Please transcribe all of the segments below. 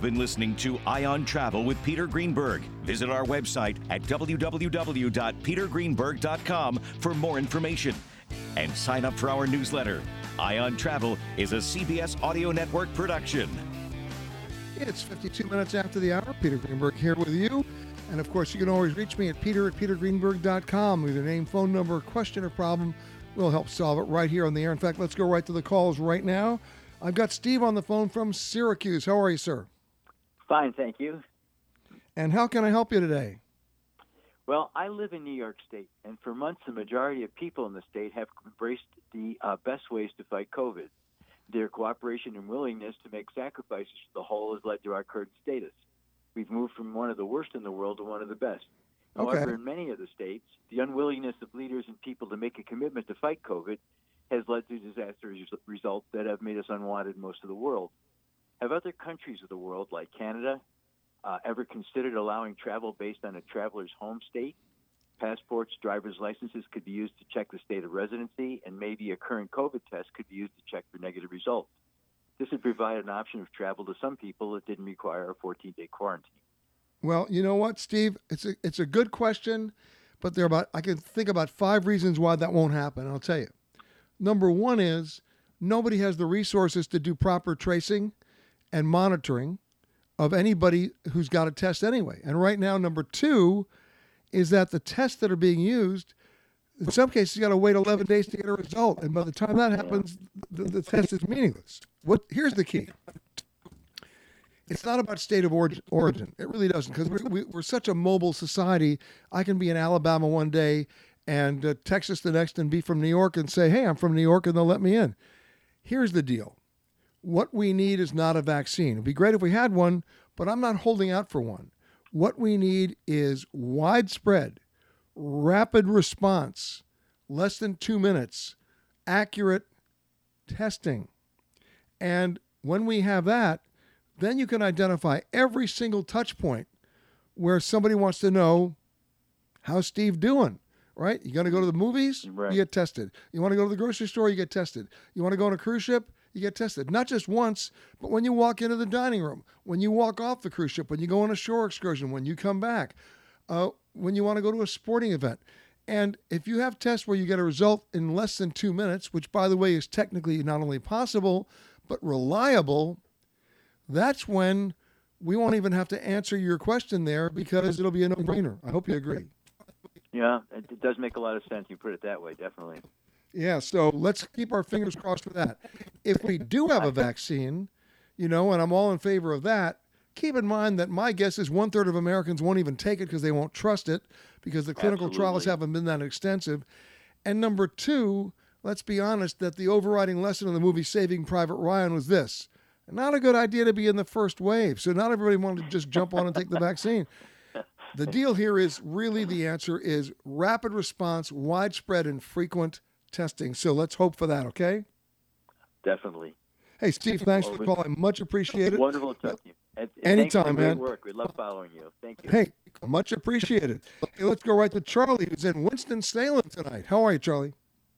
been listening to Ion Travel with Peter Greenberg. Visit our website at www.petergreenberg.com for more information. And sign up for our newsletter. Ion Travel is a CBS Audio Network production. It's 52 minutes after the hour. Peter Greenberg here with you. And, of course, you can always reach me at peter@petergreenberg.com with your name, phone number, question, or problem. We'll help solve it right here on the air. In fact, let's go right to the calls right now. I've got Steve on the phone from Syracuse. How are you, sir? Fine, thank you. And how can I help you today? Well, I live in New York State, and for months the majority of people in the state have embraced the best ways to fight COVID. Their cooperation and willingness to make sacrifices for the whole has led to our current status. We've moved from one of the worst in the world to one of the best. However, in many of the states, the unwillingness of leaders and people to make a commitment to fight COVID has led to disastrous results that have made us unwanted in most of the world. Have other countries of the world, like Canada, ever considered allowing travel based on a traveler's home state? Passports, driver's licenses could be used to check the state of residency, and maybe a current COVID test could be used to check for negative results. This would provide an option of travel to some people that didn't require a 14-day quarantine. Well, you know what, Steve? It's a good question, but I can think about 5 reasons why that won't happen. I'll tell you. Number one is nobody has the resources to do proper tracing and monitoring of anybody who's got a test anyway. And right now, number 2 is that the tests that are being used, in some cases, you got to wait 11 days to get a result. And by the time that happens, the test is meaningless. Here's the key. It's not about state of origin. It really doesn't, because we're such a mobile society. I can be in Alabama one day and Texas the next and be from New York and say, hey, I'm from New York, and they'll let me in. Here's the deal. What we need is not a vaccine. It'd be great if we had one, but I'm not holding out for one. What we need is widespread, rapid response, less than 2 minutes, accurate testing. And when we have that, then you can identify every single touch point where somebody wants to know, how's Steve doing? Right? You're going to go to the movies, right. You get tested. You want to go to the grocery store, you get tested. You want to go on a cruise ship, you get tested. Not just once, but when you walk into the dining room, when you walk off the cruise ship, when you go on a shore excursion, when you come back, when you want to go to a sporting event. And if you have tests where you get a result in less than 2 minutes, which, by the way, is technically not only possible, but reliable, that's when we won't even have to answer your question there, because it'll be a no-brainer. I hope you agree. Yeah, it does make a lot of sense. You put it that way, definitely. Yeah, so let's keep our fingers crossed for that. If we do have a vaccine, and I'm all in favor of that, keep in mind that my guess is 1/3 of Americans won't even take it because they won't trust it, because the clinical trials haven't been that extensive. And number 2, let's be honest, that the overriding lesson of the movie Saving Private Ryan was this: not a good idea to be in the first wave. So not everybody wanted to just jump on and take the vaccine. The deal here is really, the answer is rapid response, widespread and frequent testing. So let's hope for that, okay? Definitely. Hey, Steve, thanks for calling. Much appreciated. Wonderful to talk to you. Anytime, man. Great work. We love following you. Thank you. Hey, much appreciated. Hey, let's go right to Charlie, who's in Winston-Salem tonight. How are you, Charlie?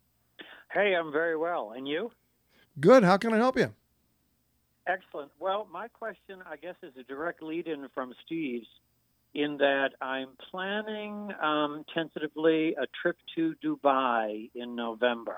Hey, I'm very well. And you? Good. How can I help you? Excellent. Well, my question, I guess, is a direct lead-in from Steve's, in that I'm planning tentatively a trip to Dubai in November.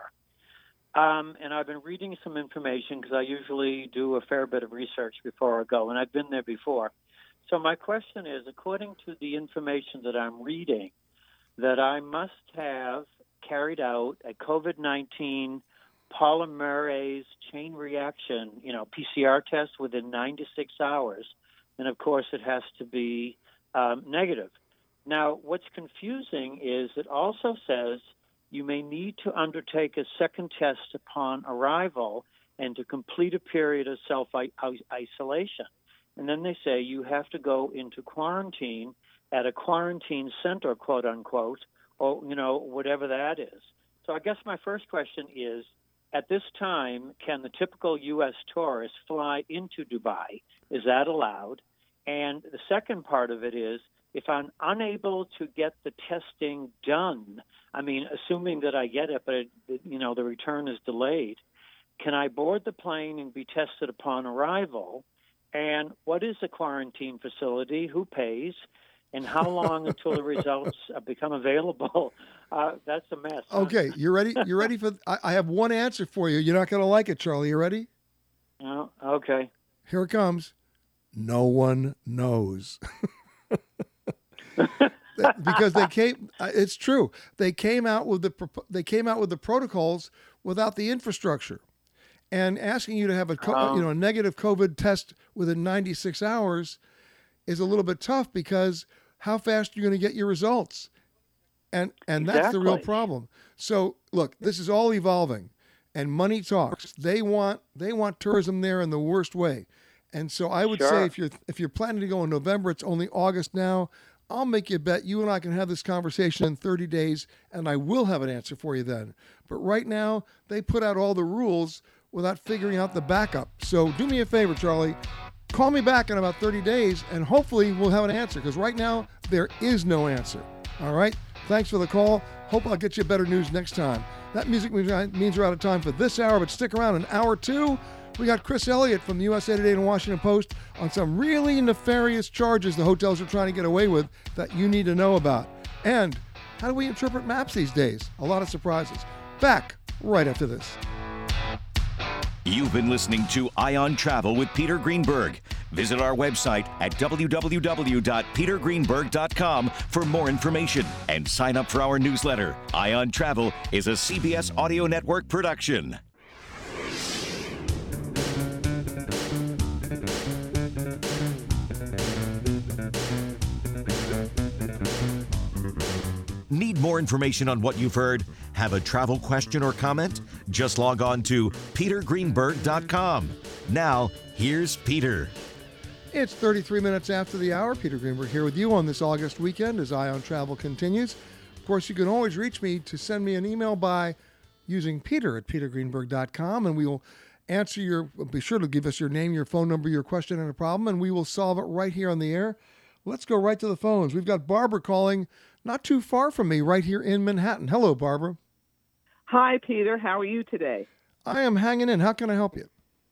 And I've been reading some information, because I usually do a fair bit of research before I go, and I've been there before. So my question is, according to the information that I'm reading, that I must have carried out a COVID-19 polymerase chain reaction, PCR test within 9 to 6 hours. And, of course, it has to be negative. Now, what's confusing is it also says you may need to undertake a second test upon arrival and to complete a period of self-isolation. And then they say you have to go into quarantine at a quarantine center, quote unquote, or, whatever that is. So I guess my first question is, at this time, can the typical U.S. tourist fly into Dubai? Is that allowed? And the second part of it is, if I'm unable to get the testing done, assuming that I get it, but the return is delayed, can I board the plane and be tested upon arrival? And what is a quarantine facility? Who pays? And how long until the results become available? That's a mess. Huh? Okay, you ready? You ready for? I have one answer for you. You're not going to like it, Charlie. You ready? Oh, okay. Here it comes. No one knows. Because they came. It's true. They came out with the protocols without the infrastructure, and asking you to have a negative COVID test within 96 hours is a little bit tough, because how fast are you going to get your results? And that's the real problem. So look, this is all evolving, and money talks. They want tourism there in the worst way. And so I would say if you're planning to go in November, it's only August now. I'll make you a bet you and I can have this conversation in 30 days, and I will have an answer for you then. But right now, they put out all the rules without figuring out the backup. So do me a favor, Charlie. Call me back in about 30 days, and hopefully we'll have an answer, because right now there is no answer. All right? Thanks for the call. Hope I'll get you better news next time. That music means we're out of time for this hour, but stick around in hour 2. We got Chris Elliott from the USA Today and Washington Post on some really nefarious charges the hotels are trying to get away with that you need to know about. And how do we interpret maps these days? A lot of surprises. Back right after this. You've been listening to Ion Travel with Peter Greenberg. Visit our website at www.petergreenberg.com for more information and sign up for our newsletter. Ion Travel is a CBS Audio Network production. Need more information on what you've heard? Have a travel question or comment? Just log on to petergreenberg.com. Now, here's Peter. It's 33 minutes after the hour. Peter Greenberg here with you on this August weekend as Ion Travel continues. Of course, you can always reach me to send me an email by using peter@petergreenberg.com, and we will answer be sure to give us your name, your phone number, your question, and a problem, and we will solve it right here on the air. Let's go right to the phones. We've got Barbara calling not too far from me right here in Manhattan. Hello, Barbara. Hi, Peter. How are you today? I am hanging in. How can I help you?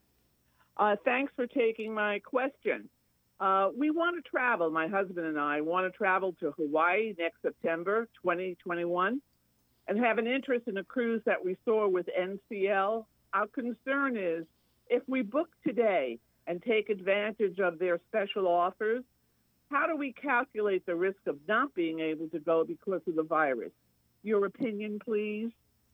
Thanks for taking my question. We want to travel. My husband and I want to travel to Hawaii next September 2021 and have an interest in a cruise that we saw with NCL. Our concern is if we book today and take advantage of their special offers, how do we calculate the risk of not being able to go because of the virus? Your opinion, please.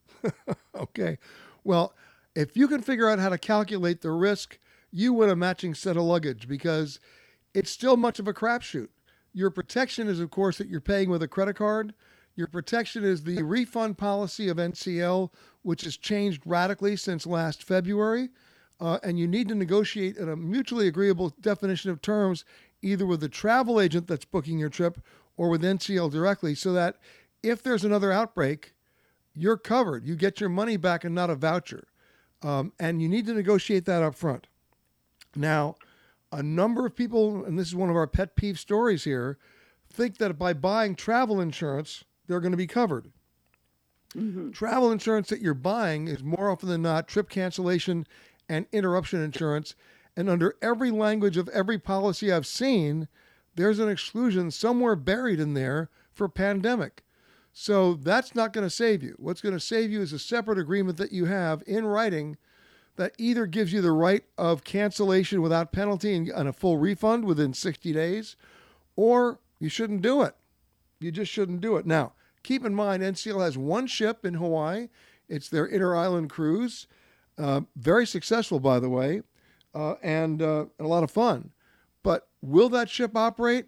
Okay. Well, if you can figure out how to calculate the risk, you win a matching set of luggage, because it's still much of a crapshoot. Your protection is, of course, that you're paying with a credit card. Your protection is the refund policy of NCL, which has changed radically since last February. And you need to negotiate a mutually agreeable definition of terms, either with the travel agent that's booking your trip or with NCL directly, so that if there's another outbreak, you're covered. You get your money back and not a voucher. And you need to negotiate that up front. Now, a number of people, and this is one of our pet peeve stories here, think that by buying travel insurance, they're going to be covered. Mm-hmm. Travel insurance that you're buying is more often than not trip cancellation and interruption insurance. And under every language of every policy I've seen, there's an exclusion somewhere buried in there for pandemic. So that's not going to save you. What's going to save you is a separate agreement that you have in writing that either gives you the right of cancellation without penalty and a full refund within 60 days, or you shouldn't do it. You just shouldn't do it. Now, keep in mind, NCL has one ship in Hawaii. It's their inter-island cruise. Very successful, by the way, and a lot of fun. But will that ship operate?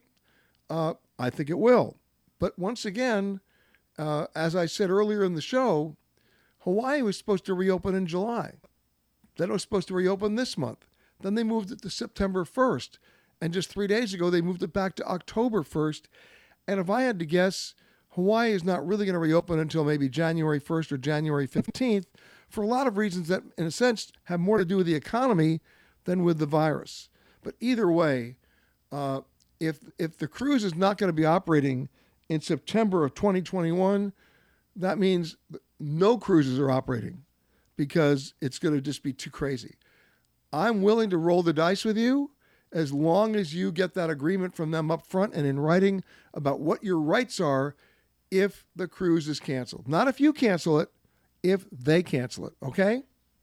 I think it will. But once again, as I said earlier in the show, Hawaii was supposed to reopen in July. Then it was supposed to reopen this month. Then they moved it to September 1st. And just 3 days ago, they moved it back to October 1st. And if I had to guess, Hawaii is not really going to reopen until maybe January 1st or January 15th for a lot of reasons that, in a sense, have more to do with the economy than with the virus. But either way, if the cruise is not going to be operating in September of 2021, that means no cruises are operating because it's going to just be too crazy. I'm willing to roll the dice with you as long as you get that agreement from them up front and in writing about what your rights are if the cruise is canceled. Not if you cancel it, if they cancel it, okay?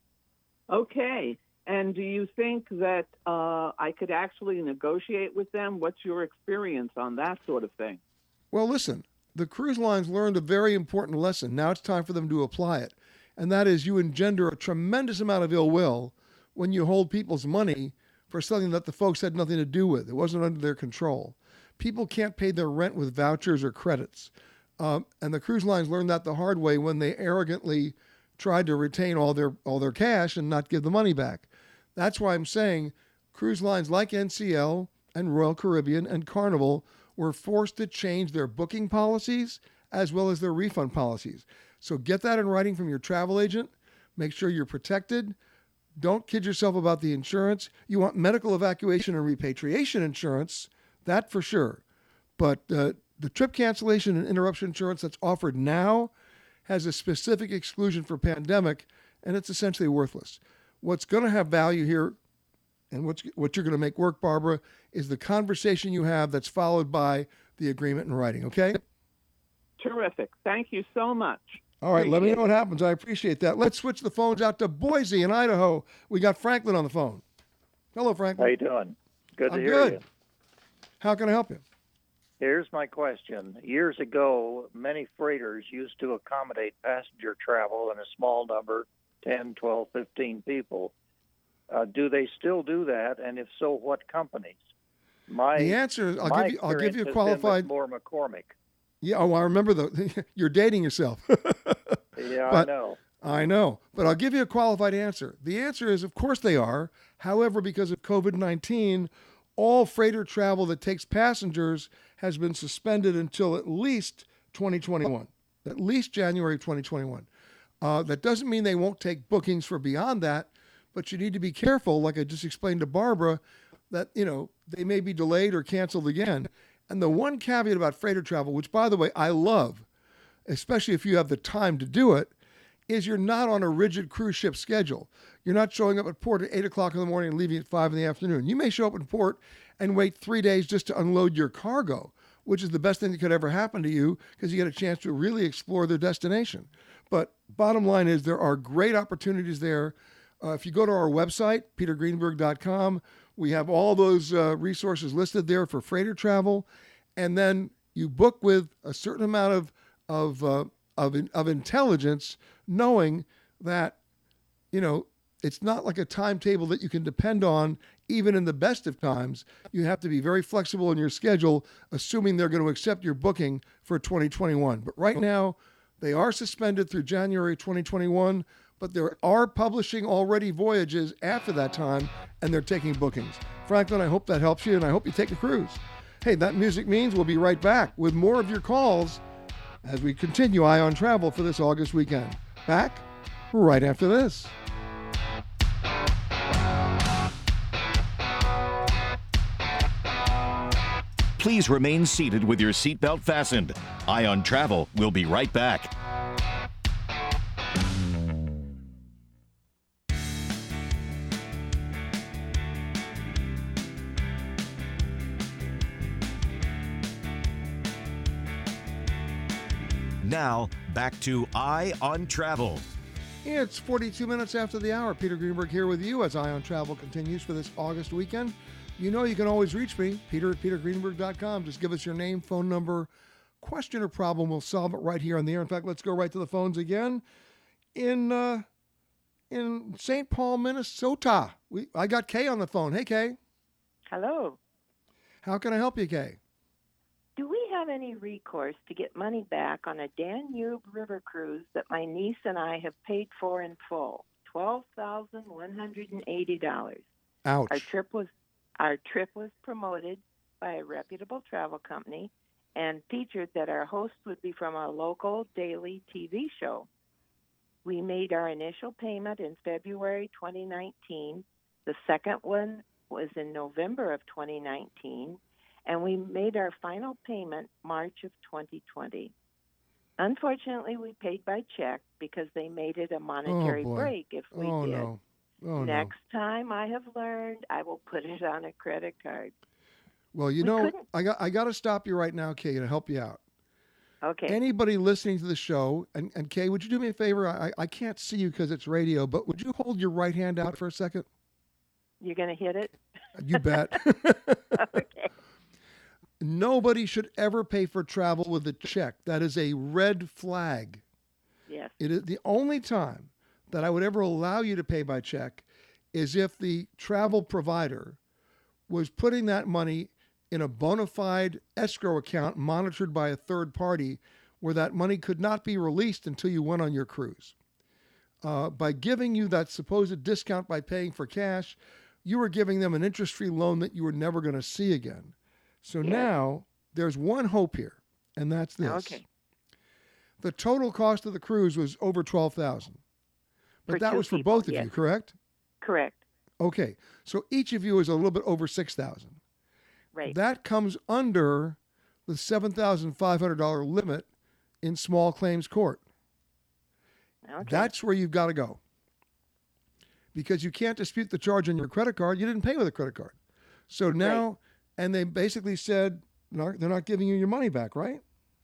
Okay. And do you think that I could actually negotiate with them? What's your experience on that sort of thing? Well, listen, the cruise lines learned a very important lesson. Now it's time for them to apply it. And that is you engender a tremendous amount of ill will when you hold people's money for something that the folks had nothing to do with. It wasn't under their control. People can't pay their rent with vouchers or credits. And the cruise lines learned that the hard way when they arrogantly tried to retain all their cash and not give the money back. That's why I'm saying cruise lines like NCL and Royal Caribbean and Carnival were forced to change their booking policies as well as their refund policies. So get that in writing from your travel agent. Make sure you're protected. Don't kid yourself about the insurance. You want medical evacuation and repatriation insurance, that for sure. But the trip cancellation and interruption insurance that's offered now has a specific exclusion for pandemic, and it's essentially worthless. What's going to have value here and what you're going to make work, Barbara, is the conversation you have that's followed by the agreement in writing, okay? Terrific. Thank you so much. All right, let me know what happens. I appreciate that. Let's switch the phones out to Boise in Idaho. We got Franklin on the phone. Hello, Franklin. How you doing? Good to I'm hear good. you. How can I help you? Here's my question. Years ago, many freighters used to accommodate passenger travel in a small number, 10, 12, 15 people. Do they still do that? And if so, what companies? The answer is I'll give you a qualified. More McCormick. Yeah, I remember you're dating yourself. Yeah, But I know. I know, but I'll give you a qualified answer. The answer is, of course they are. However, because of COVID-19, all freighter travel that takes passengers has been suspended until at least 2021, at least January 2021. That doesn't mean they won't take bookings for beyond that, but you need to be careful, like I just explained to Barbara, that, they may be delayed or canceled again. And the one caveat about freighter travel, which, by the way, I love, especially if you have the time to do it, is you're not on a rigid cruise ship schedule. You're not showing up at port at 8 o'clock in the morning and leaving at 5 in the afternoon. You may show up in port and wait 3 days just to unload your cargo, which is the best thing that could ever happen to you because you get a chance to really explore their destination. But bottom line is there are great opportunities there. If you go to our website, petergreenberg.com, we have all those resources listed there for freighter travel. And then you book with a certain amount of intelligence, knowing that, it's not like a timetable that you can depend on even in the best of times. You have to be very flexible in your schedule, assuming they're going to accept your booking for 2021. But right now, they are suspended through January 2021, but they are publishing already voyages after that time, and they're taking bookings. Franklin, I hope that helps you, and I hope you take a cruise. Hey, that music means we'll be right back with more of your calls as we continue Eye on Travel for this August weekend. Back right after this. Please remain seated with your seatbelt fastened. Eye on Travel will be right back. Now, back to Eye on Travel. It's 42 minutes after the hour. Peter Greenberg here with you as Eye on Travel continues for this August weekend. You can always reach me, Peter at petergreenberg.com. Just give us your name, phone number, question or problem. We'll solve it right here on the air. In fact, let's go right to the phones again. In St. Paul, Minnesota, I got Kay on the phone. Hey, Kay. Hello. How can I help you, Kay? Do we have any recourse to get money back on a Danube River cruise that my niece and I have paid for in full? $12,180. Ouch. Our trip was promoted by a reputable travel company and featured that our host would be from a local daily TV show. We made our initial payment in February 2019. The second one was in November of 2019. And we made our final payment March of 2020. Unfortunately, we paid by check because they made it a monetary break if we did. Oh, Next time I have learned, I will put it on a credit card. Well, I got to stop you right now, Kay, to help you out. Okay. Anybody listening to the show, and Kay, would you do me a favor? I can't see you because it's radio, but would you hold your right hand out for a second? You're going to hit it? You bet. Okay. Nobody should ever pay for travel with a check. That is a red flag. Yes. It is the only time that I would ever allow you to pay by check is if the travel provider was putting that money in a bona fide escrow account monitored by a third party where that money could not be released until you went on your cruise. By giving you that supposed discount by paying for cash, you were giving them an interest-free loan that you were never going to see again. So now there's one hope here, and that's this. Okay. The total cost of the cruise was over $12,000. But that was for both of you, correct? Correct. Okay. So each of you is a little bit over $6,000. Right. That comes under the $7,500 limit in small claims court. Okay. That's where you've got to go. Because you can't dispute the charge on your credit card. You didn't pay with a credit card. So now, and they basically said they're not giving you your money back, right?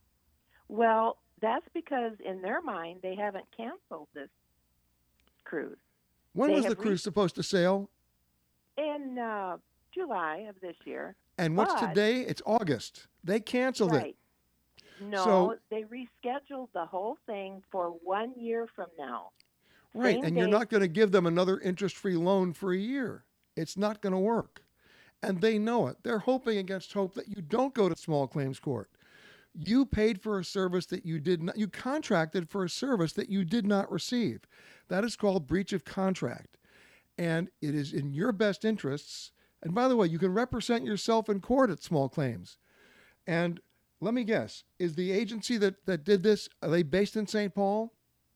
Well, that's because in their mind, they haven't canceled this cruise. When was the cruise supposed to sail? In July of this year. And what's today? It's August. They canceled it. No, they rescheduled the whole thing for 1 year from now. Right, Same and day. you're not going to give them another interest-free loan for a year. It's not going to work. And they know it. They're hoping against hope that you don't go to small claims court. You paid for a service that you did not, you contracted for a service that you did not receive. That is called breach of contract. And it is in your best interests. And by the way, you can represent yourself in court at small claims. And let me guess, is the agency that did this, are they based in St. Paul?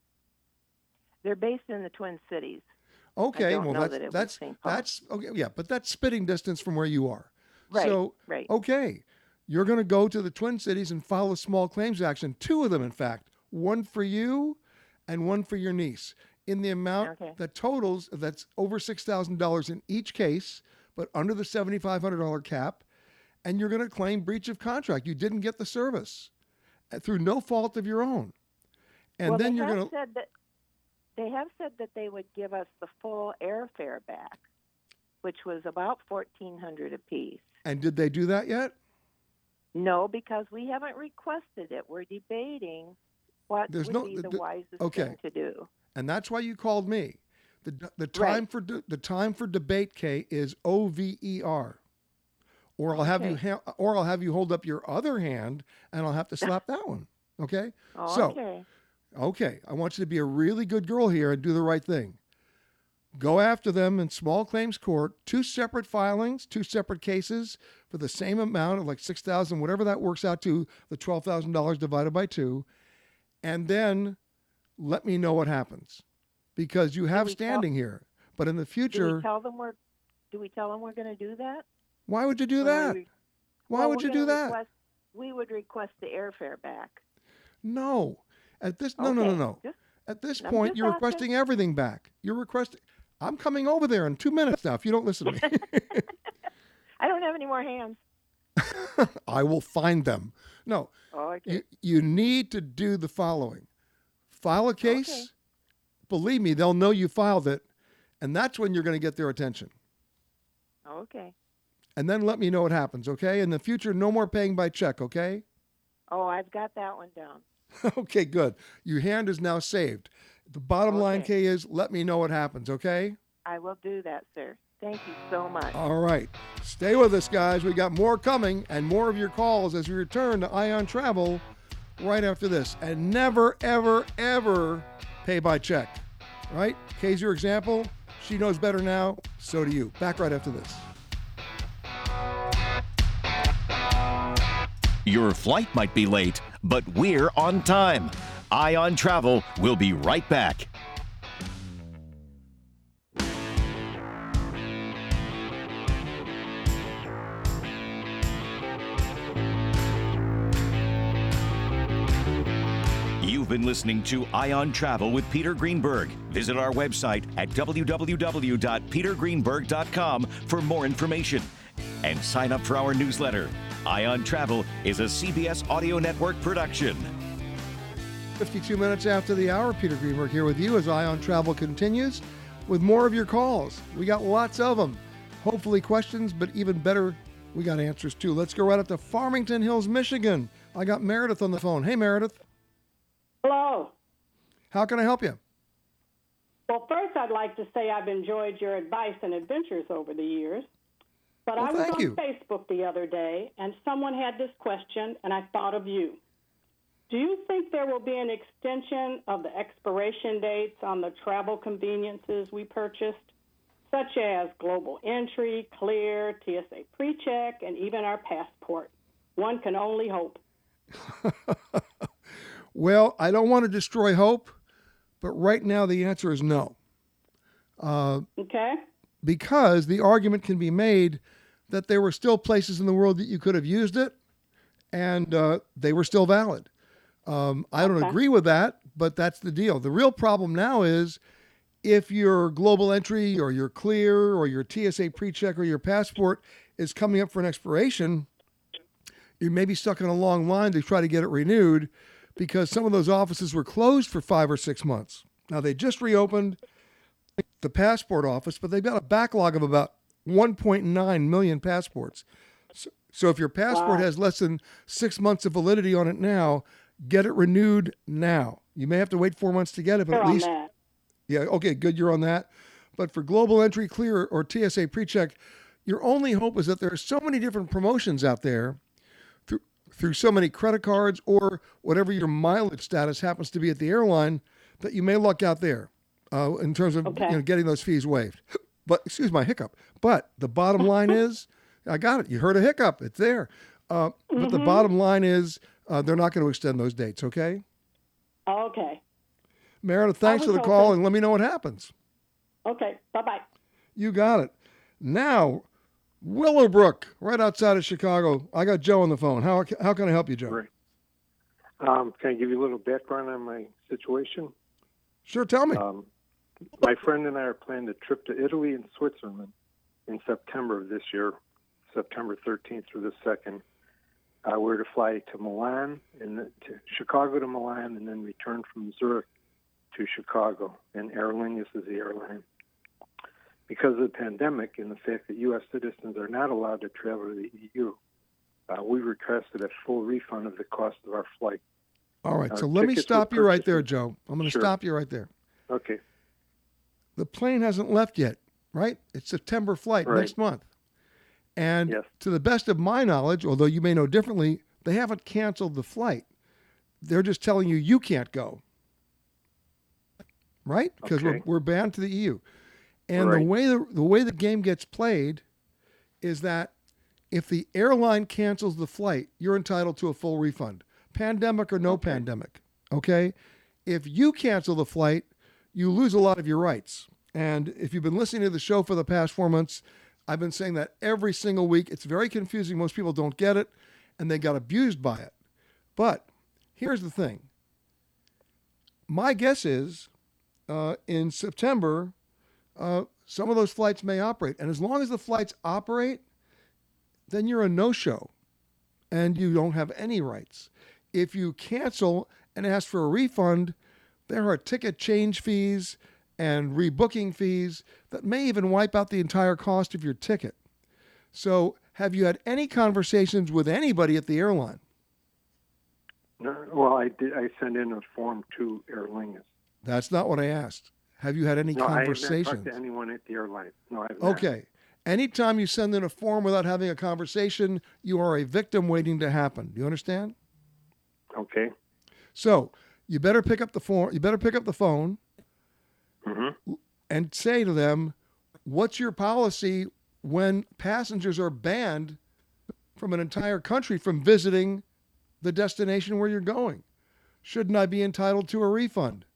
They're based in the Twin Cities. Okay, I don't well know that it was St. Paul. that's okay, yeah, but that's spitting distance from where you are. Right. So, right. okay, you're going to go to the Twin Cities and file a small claims action, two of them, in fact, one for you and one for your niece, in the amount that totals, that's over $6,000 in each case, but under the $7,500 cap, and you're going to claim breach of contract. You didn't get the service through no fault of your own. And well, then you're going to... They have said that they would give us the full airfare back, which was about $1,400 apiece. And did they do that yet? No, because we haven't requested it. We're debating what would be the wisest thing to do. And that's why you called me. The time for debate, Kay, is OVER. Or I'll have you hold up your other hand, and I'll have to slap that one. Okay. Okay, I want you to be a really good girl here and do the right thing. Go after them in small claims court, two separate filings, two separate cases for the same amount of like $6,000, whatever that works out to, the $12,000 divided by 2, and then let me know what happens, because you have standing here. But in the future, do we tell them we're going to do that? Why would you do that? Why would you do that? We would request the airfare back. No. At this no. At this point, you're requesting everything back. You're requesting. I'm coming over there in 2 minutes now. If you don't listen to me, I don't have any more hands. I will find them. No. You need to do the following: file a case. Okay. Believe me, they'll know you filed it, and that's when you're going to get their attention. Okay. And then let me know what happens. Okay. In the future, no more paying by check. Okay. Oh, I've got that one down. Okay, good. Your hand is now saved. The bottom line, Kay, is let me know what happens, okay? I will do that, sir. Thank you so much. All right. Stay with us, guys. We got more coming and more of your calls as we return to Ion Travel right after this. And never, ever, ever pay by check. Right? Kay's your example. She knows better now. So do you. Back right after this. Your flight might be late, but we're on time. Ion Travel will be right back. You You've been listening to Eye on Travel with Peter Greenberg. Visit our website at www.petergreenberg.com for more information. And sign up for our newsletter. Eye on Travel is a CBS Audio Network production. 52 minutes after the hour, Peter Greenberg here with you as Eye on Travel continues with more of your calls. We got lots of them. Hopefully questions, but even better, we got answers too. Let's go right up to Farmington Hills, Michigan. I got Meredith on the phone. Hey, Meredith. Hello. How can I help you? Well, first, I'd like to say I've enjoyed your advice and adventures over the years. But I was on Facebook the other day, and someone had this question, and I thought of you. Do you think there will be an extension of the expiration dates on the travel conveniences we purchased, such as Global Entry, Clear, TSA PreCheck, and even our passport? One can only hope. Well, I don't want to destroy hope, but right now the answer is no. Okay. Because the argument can be made that there were still places in the world that you could have used it, and they were still valid. I don't agree with that, but that's the deal. The real problem now is if your Global Entry or your Clear or your TSA PreCheck or your passport is coming up for an expiration, you may be stuck in a long line to try to get it renewed because some of those offices were closed for 5 or 6 months. Now, they just reopened the passport office, but they've got a backlog of about 1.9 million passports. So if your passport has less than 6 months of validity on it now, get it renewed now. You may have to wait 4 months to get it, but at least... Yeah, okay, good, you're on that. But for Global Entry, Clear, or TSA PreCheck, your only hope is that there are so many different promotions out there through so many credit cards or whatever your mileage status happens to be at the airline that you may luck out there in terms of getting those fees waived. But, excuse my hiccup. But the bottom line is, I got it. You heard a hiccup. It's there. But the bottom line is they're not going to extend those dates, okay? Okay. Meredith, thanks for the call, and let me know what happens. Okay. Bye-bye. You got it. Now, Willowbrook, right outside of Chicago. I got Joe on the phone. How can I help you, Joe? Right. Can I give you a little background on my situation? Sure, tell me. My friend and I are planning a trip to Italy and Switzerland in September of this year, September 13th through the 2nd. We're to fly to Milan, to Chicago to Milan, and then return from Zurich to Chicago. And Aer Lingus is the airline. Because of the pandemic and the fact that U.S. citizens are not allowed to travel to the EU, we requested a full refund of the cost of our flight. All right, so let me stop you right there, Joe. I'm going to stop you right there. Okay. The plane hasn't left yet, right? It's September flight next month. And to the best of my knowledge, although you may know differently, they haven't canceled the flight. They're just telling you you can't go. Right? Because we're banned to the EU. And the way the game gets played is that if the airline cancels the flight, you're entitled to a full refund, pandemic or no pandemic. Okay? If you cancel the flight, you lose a lot of your rights. And if you've been listening to the show for the past 4 months, I've been saying that every single week. It's very confusing. Most people don't get it, and they got abused by it. But here's the thing. My guess is in September, some of those flights may operate. And as long as the flights operate, then you're a no-show, and you don't have any rights. If you cancel and ask for a refund, there are ticket change fees and rebooking fees that may even wipe out the entire cost of your ticket. So have you had any conversations with anybody at the airline? No, well, I did. I sent in a form to Aer Lingus. That's not what I asked. Have you had any conversations? I haven't talked to anyone at the airline. No, I have not. Okay. Anytime you send in a form without having a conversation, you are a victim waiting to happen. Do you understand? Okay. So you better pick up the phone. You better pick up the phone and say to them, "What's your policy when passengers are banned from an entire country from visiting the destination where you're going? Shouldn't I be entitled to a refund?"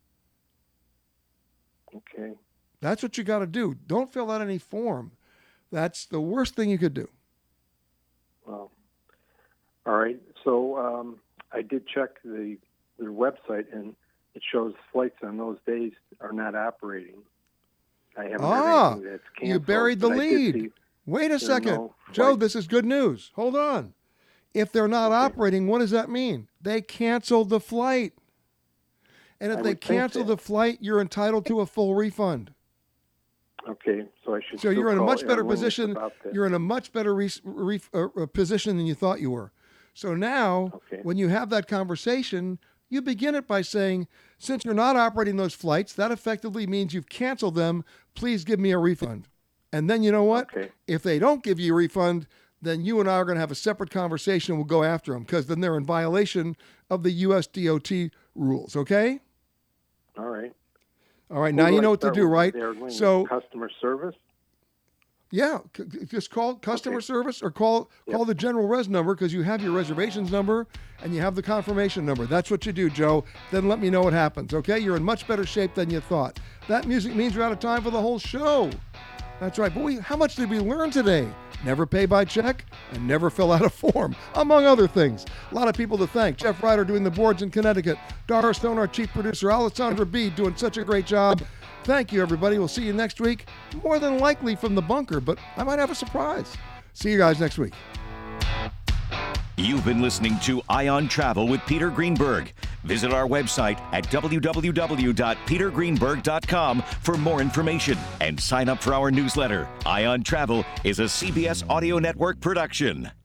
Okay. That's what you got to do. Don't fill out any form. That's the worst thing you could do. Well, all right. So I did check the their website, and it shows flights on those days are not operating. I haven't heard anything that's canceled. You buried the lead. Wait a second. Joe, this is good news. Hold on. If they're not operating, what does that mean? They canceled the flight. And if they cancel the flight, you're entitled to a full refund. Okay, so I should. So you're in a much better position. You're in a much better position than you thought you were. So now, when you have that conversation, you begin it by saying, since you're not operating those flights, that effectively means you've canceled them. Please give me a refund. And then you know what? If they don't give you a refund, then you and I are going to have a separate conversation and we'll go after them because then they're in violation of the U.S. DOT rules, okay? All right. All right, now you know what to do, right? So customer service? Yeah, just call customer service or call the general res number because you have your reservations number and you have the confirmation number. That's what you do, Joe. Then let me know what happens, okay? You're in much better shape than you thought. That music means we're out of time for the whole show. That's right. But how much did we learn today? Never pay by check and never fill out a form, among other things. A lot of people to thank. Jeff Ryder doing the boards in Connecticut. Dara Stone, our chief producer. Alessandra B. doing such a great job. Thank you, everybody. We'll see you next week. More than likely from the bunker, but I might have a surprise. See you guys next week. You've been listening to Ion Travel with Peter Greenberg. Visit our website at www.petergreenberg.com for more information and sign up for our newsletter. Ion Travel is a CBS Audio Network production.